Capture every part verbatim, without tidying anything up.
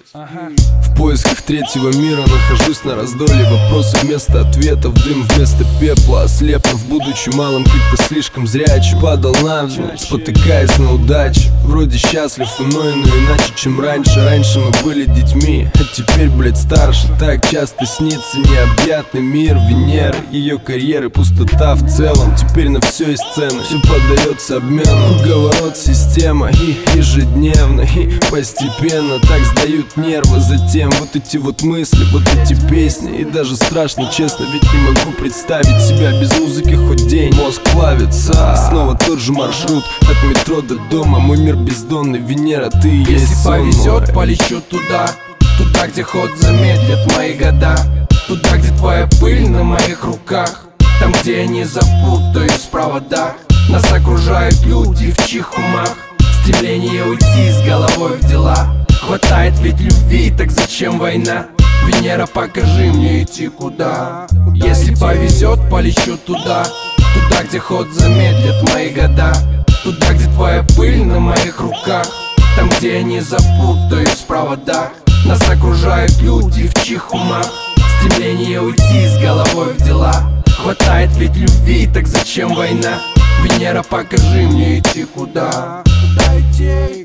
Ага. В поисках третьего мира нахожусь на раздоле. Вопросы вместо ответов, дым вместо пепла. Ослепнув, будучи малым, как-то слишком зрячий, падал навзничь, спотыкаясь на удачу. Вроде счастлив иной, но иначе, чем раньше. Раньше мы были детьми, а теперь, блядь, старше. Так часто снится необъятный мир Венеры, ее карьеры, пустота в целом. Теперь на все есть цены, все поддается обмену. Круговорот система и ежедневно, и постепенно так сдают нервы. Затем вот эти вот мысли, вот эти песни. И даже страшно, честно, ведь не могу представить себя без музыки хоть день. Мозг плавится, снова тот же маршрут от метро до дома. Мой мир бездонный, Венера, ты и есть Если сон повезет, мой. полечу туда, туда, где ход замедлит мои года, туда, где твоя пыль на моих руках, там, где я не запутаюсь в проводах. Нас окружают люди, в чьих умах стремление уйти с головой в дела. Хватает ведь любви, так зачем война? Венера, покажи мне идти куда. Если повезет, полечу туда, туда, где ход замедлит мои года, туда, где твоя пыль на моих руках, там, где я не запутаюсь в проводах. Нас окружают люди, в чьих умах стремление уйти с головой в дела. Хватает ведь любви, так зачем война? Венера, покажи мне идти куда. Куда идти?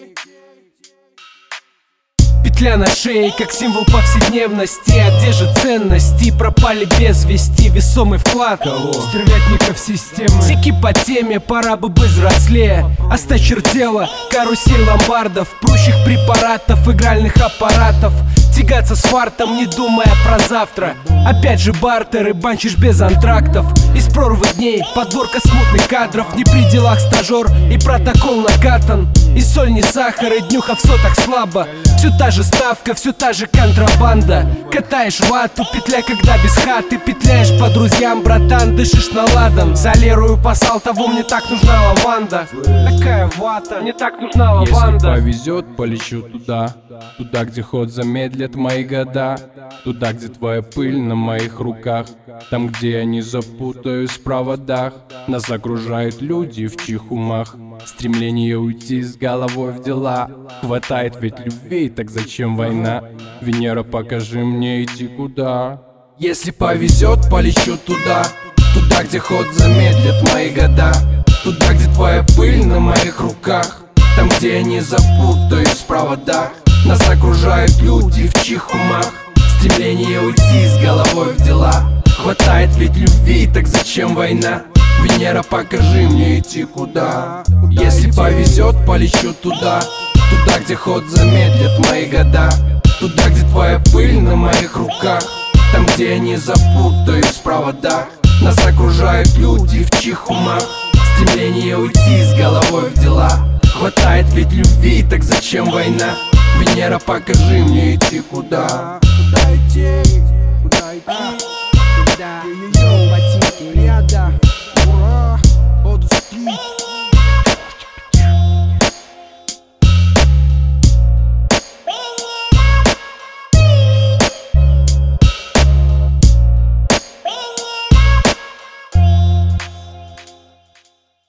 Петля на шее, как символ повседневности. А где же ценности? Пропали без вести. Весомый вклад стервятников системы. Тики по теме, пора бы быть взрослее. Осточертела карусель ломбардов, прущих препаратов, игральных аппаратов. Тягаться с фартом, не думая про завтра. Опять же бартеры, банчишь без антрактов. Из прорвы дней подборка смутных кадров. Не при делах стажер и протокол накатан. И соль не сахар, и днюха в сотах слабо. Все та же ставка, все та же контрабанда. Катаешь вату, петля когда без хаты. Петляешь по друзьям, братан, дышишь на ладан. Солерую по Салтову, мне так нужна лаванда. Такая вата, мне так нужна лаванда. Если повезет, полечу туда, туда, где ход замедлит мои года, туда, где твоя пыль на моих руках, там, где я не запутаюсь в проводах. Нас окружают люди, в чьих умах стремление уйти с головой в дела. Хватает ведь любви, так зачем война? Венера, покажи мне идти куда. Если повезет, полечу туда, туда, где ход замедлит мои года, туда, где твоя пыль на моих руках, там, где я не запутаюсь в проводах. Нас окружают люди, в чьих умах стремление уйти с головой в дела. Хватает ведь любви, так зачем война? Венера, покажи мне идти куда. Если повезет, полечу туда, туда, где ход замедлит мои года, туда, где твоя пыль на моих руках, там, где я не запутаюсь в проводах. Нас окружают люди, в чьих умах стремление уйти с головой в дела. Хватает ведь любви, так зачем война? Венера, покажи мне идти куда. Куда идти? Куда идти? Куда?